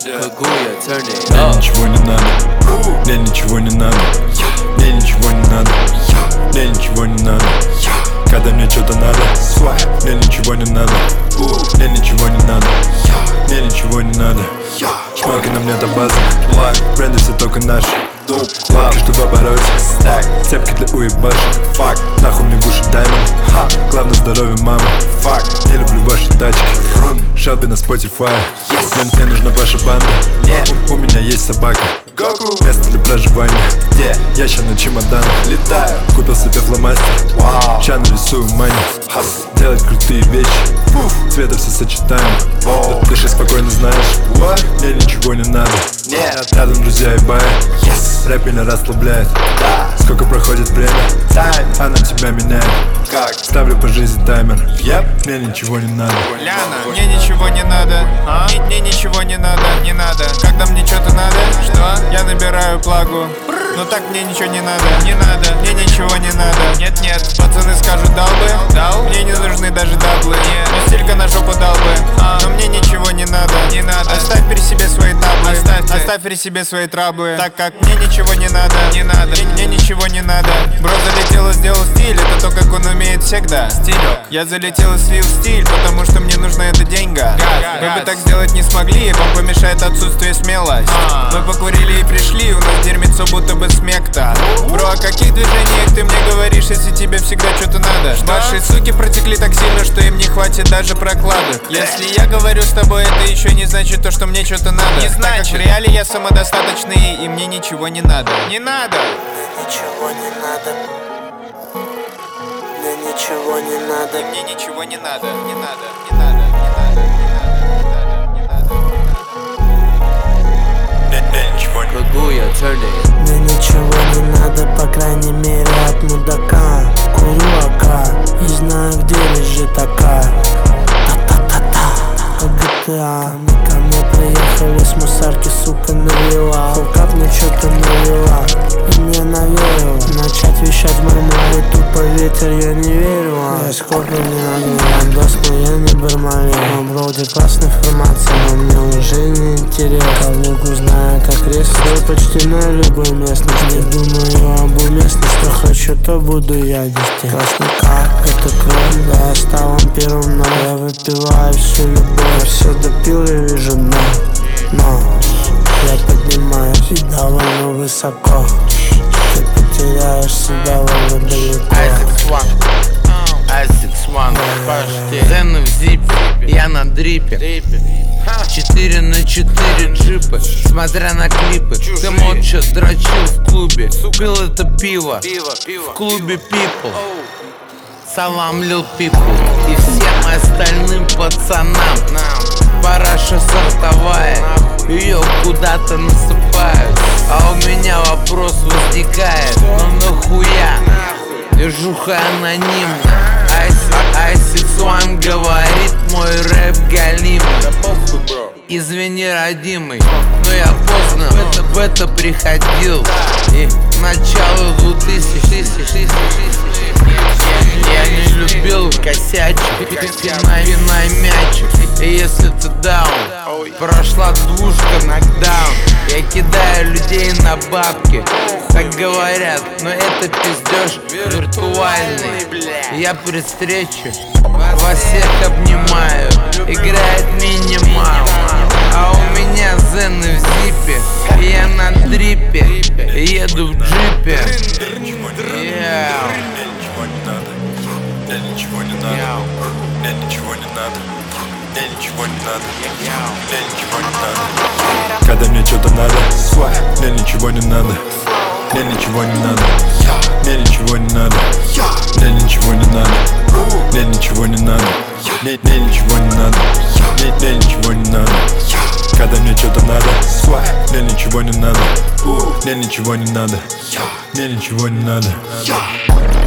Мне ничего не надо, мне ничего не надо, мне ничего не надо, мне ничего не надо. Когда мне что-то надо, мне ничего не надо, мне ничего не надо, мне ничего не надо. Шмалки на мне это база, бренды все только наши. Лапки, чтобы обороте, цепки для уебаши. Нахуй мне в уши даймонд, главное здоровье мамы. Не люблю ваши тачки, Шелби на Spotify. Мне нужна ваша банда, у меня есть собака. Место для проживания, я ща на чемоданах летаю. Купил себе фломастер, ща нарисую мани. Делать крутые вещи, цвета все сочетаем. Ты же спокойно знаешь, мне ничего не надо. Рядом друзья и бая, рэп меня расслабляет. Сколько проходит время, она тебя меняет. Ставлю по жизни таймер, мне ничего не надо. Ляна, мне ничего не надо, мне ничего не надо, не надо. Когда мне что-то надо, что? Я набираю плагу. Но так мне ничего не надо, не надо, мне ничего не надо. Нет, нет, пацаны скажут дал бы, дал. Мне не нужны даже даблы, нет. Но стилька на жопу дал бы, но мне ничего не надо, не надо. Оставь при себе свои таблы, оставь при себе свои траблы. Так как мне ничего не надо, не надо, мне ничего не надо. Бро залетел и сделал стиль, это то, как он умеет всегда. Стилек. Я залетел и слил стиль, потому что мне нужна эта деньга. Мы бы так сделать не смогли, вам помешает отсутствие смелость. Мы покурили и пришли, у нас дерьмецо будто бы смекта. Бро, о каких движениях ты мне говоришь, если тебе всегда что-то надо? Ваши суки протекли так сильно, что им не хватит даже прокладок. Если я говорю с тобой, это еще не значит то, что мне что-то надо. Не значит. Так как в реале я самодостаточный, и мне ничего не надо. Не надо! Мне ничего не надо. Мне ничего не надо. И мне ничего не надо. Не надо, не надо, не надо, не надо, не надо, не надо. Мне ничего не надо. Мне ничего не надо, по крайней мере от мудака. Курю ака и знаю, где лежит ака. Та-та-та-та, GTA. Ко мне приехали с мусарки, сука, навела. Фулкап мне что-то навела и мне навеяло начать вещать в мой море. Тупо ветер, я не верю. Я сколько не надо, я дос, но я не бармалю. Но броуди классная информация, но мне уже не интересно. Калугу знаю как рез, я почти на любой местности. Не думаю об уместности, что хочу, то буду я вести. Красный кар, это кровь, да, я стал вампиром, но я выпиваю всю любовь. Все допил, я вижу дно, но я поднимаюсь и довольно высоко. Ты потеряешь себя довольно далеко. Асикс-1, почти Зены в зипе, я на дрипе 4 на 4 джипы, смотря на клипы. Ты молча дрочил в клубе, пил это пиво в клубе People. Салам Lil People и всем остальным пацанам. Параша сортовая, ее куда-то насыпают. А у меня вопрос возникает, ну нахуя? Движуха анонимна. Асикс-1 говорит, мой рэп галимый. Извини, родимый, но я поздно в это приходил. И начало 2000. Я не любил косячек, пинай мячик. И если ты даун, прошла двушка, нокдаун. Я кидаю людей на бабки, так говорят, но это пиздеж виртуальный. Я при встрече вас всех обнимаю, играет минимал. А у меня зены в зипе, я на дрипе, еду в джипе. Мне ничего не надо, мне ничего не надо, мне ничего не надо, мне ничего не надо. Когда мне что-то надо, мне ничего не надо, мне ничего не надо, мне ничего не надо, мне ничего не надо, мне ничего не надо, мне ничего не надо, мне ничего не надо. Когда мне что-то надо, мне ничего не надо, мне ничего не надо, мне ничего не надо.